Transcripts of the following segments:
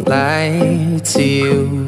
won't lie to you.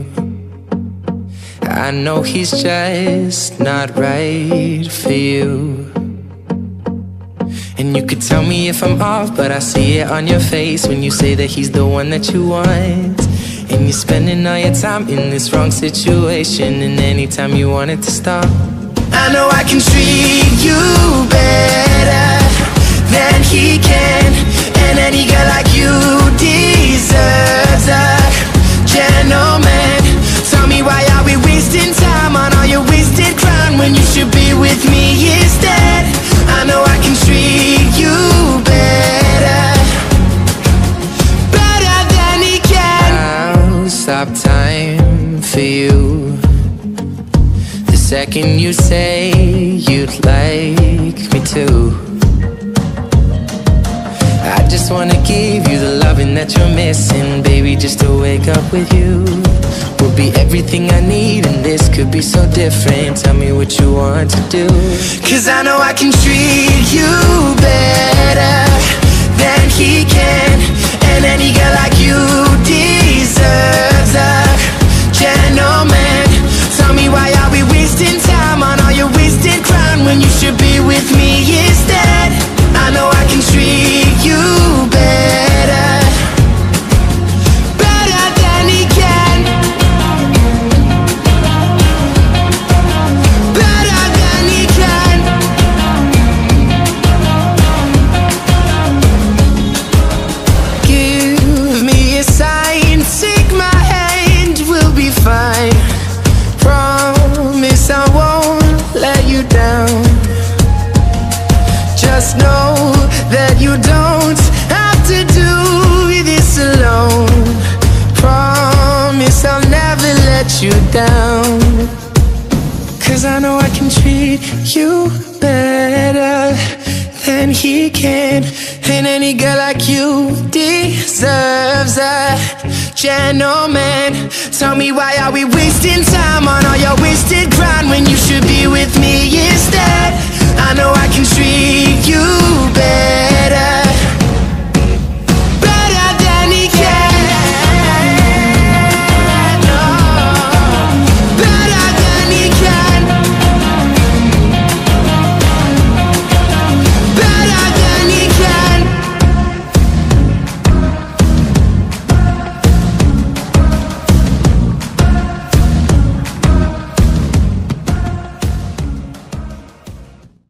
I know he's just not right for you. And you could tell me if I'm off, but I see it on your face when you say that he's the one that you want. And you're spending all your time in this wrong situation, and anytime you want it to stop, I know I can treat you better than he can. And any girl like you deserves a gentleman. Tell me, why are we wasting time on all your wasted crown when you should be with me instead? I know I can treat you better, better than he can. I'll stop time for you the second you say you'd like me to. I just wanna give you the loving that you're missing, baby. Just to wake up with you will be everything I need, and this could be so different. Tell me what you want to do, 'cause I know I can treat you better than he can. And any girl like you deserves a gentleman. Tell me, why are we wasting time on all your wasted crown when you should be with me instead? I know I can treat you better, better than he can, better than he can. Give me a sign, take my hand, we'll be fine. Promise I won't let you down. Just know that you don't have to do this alone. Promise I'll never let you down, 'cause I know I can treat you better than he can. And any girl like you deserves a gentleman. Tell me, why are we wasting time on all your wasted ground when you should be with me instead? I know I can